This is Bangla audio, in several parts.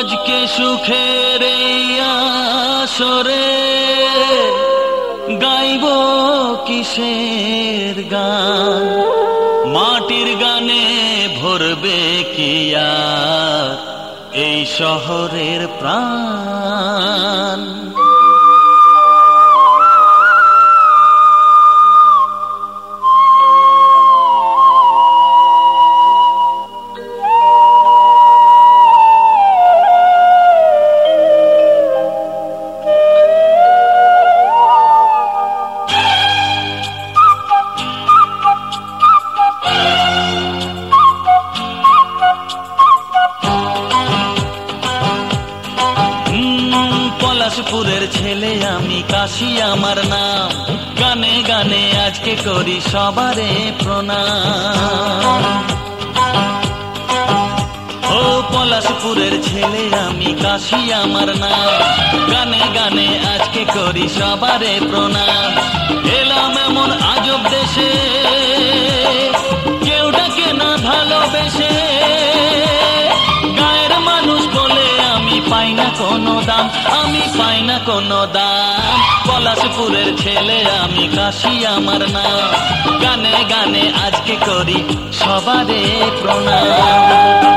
আজকে সুখের এই আসরে গাইব কিসের গান, মাটির গানে ভরবে কি আর এই শহরের প্রাণ। পলাশপুরের ছেলে আমি, কাশি আমার নাম, গানে গানে আজকে করি সবারে প্রণাম। ও পলাশপুরের ছেলে আমি, কাশি আমার নাম, গানে গানে আজকে করি সবারে প্রণাম। এলাম এমন আজব দেশে, কেউ ডাকে না ভালোবেসে, গায়ের মানুষ বলে আমি পাই না কোনো দাম, আমি পাই না কোনো দাম। পলাশপুরের ছেলে আমি, কাশি আমার নাম, গানে গানে আজকে করি সবারে প্রণাম।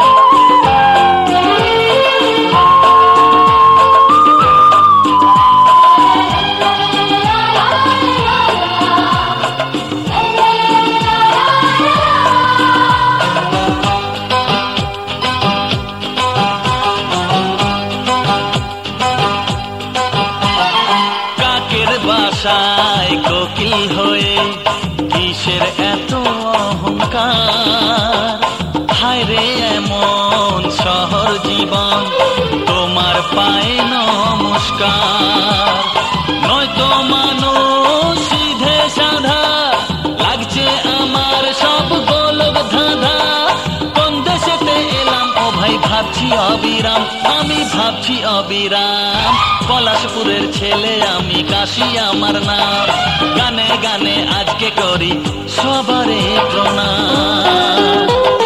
বাসায় কোকিল হয়ে কিসের এত অহংকার, হায় রে এমন শহর জীবন, তোমার পায়ে নমস্কার। নয়তো মানুষ সিধে সাধা, লাগছে আমার সব গোলক ধাঁধা। কোন দেশেতে এলাম ও ভাই ভাবছি অবিরাম, আমি ভাবছি অবিরাম। পলাশপুরের ছেলে আমি, কাশি আমার নাম, গানে গানে আজকে করি সবারে প্রণাম।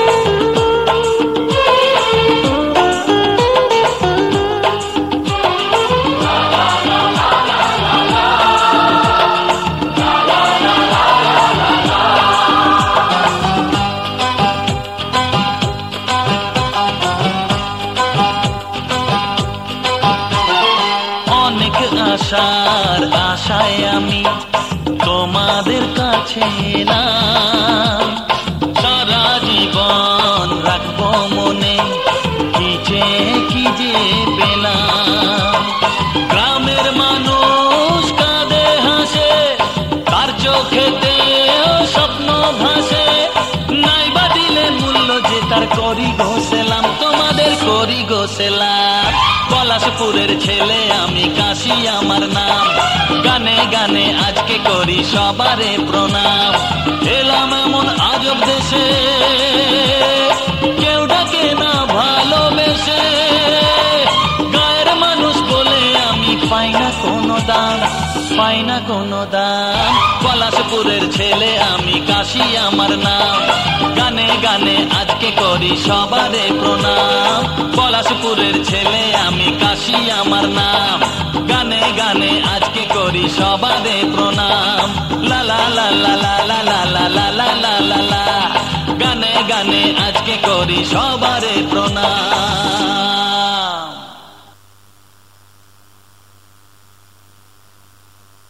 অনেক আশার আশায় আমি তোমাদের কাছে এলাম, সারা জীবন রাখবো মনে কি যে পেলাম। গ্রামের মানুষ কাঁদে হাসে, তার চোখেতে স্বপ্ন ভাসে, নাই বা দিলে মূল্য যে তার করি ঘোষেলাম, তোমাদের করি ঘোষেলাম। পলাশপুরের ছেলে আমি, কাশি আমার নাম, গানে গানে আজকে করি সবারে প্রণাম। এলাম এমন আজব দেশে, কেউ ডাকে না ভালোবেসে, গায়ের মানুষ বলে আমি পাই না কোনো দাম, পাই না কোনো দাম। পলাশপুরের ছেলে আমি, কাশি আমার নাম, গানে গানে আজকে করি সবারে প্রণাম। পলাশপুরের ছেলে আমি, কাশি আমার নাম, গানে গানে আজকে করি সবারে প্রণাম। লা লা লা লা লা লা লা লা লা লা লা লা লা, গানে গানে আজকে করি সবারে প্রণাম।